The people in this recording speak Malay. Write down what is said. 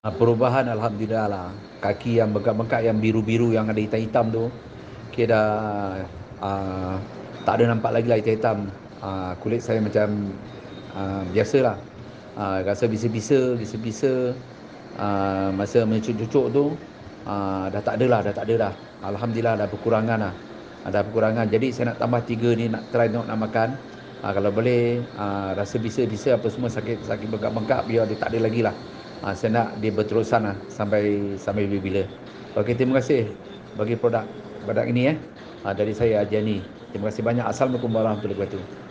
Perubahan alhamdulillah lah. Kaki yang bengkak-bengkak yang biru-biru yang ada hitam-hitam tu, kira dah tak ada nampak lagi lah hitam-hitam. Kulit saya macam biasalah. Rasa bisa-bisa masa mencucuk-cucuk tu, dah tak ada lah, dah tak ada dah. Alhamdulillah dah berkurangan lah. Ada berkurangan. Jadi saya nak tambah 3 ni, nak try nak makan. Kalau boleh, rasa bisa-bisa apa semua sakit bengkak-bengkak biar dia tak ada lagi lah. Saya nak dia berterusan lah sampai sampai bila-bila. Okey, terima kasih bagi produk ini dari saya Jani. Terima kasih banyak. Assalamualaikum warahmatullahi wabarakatuh.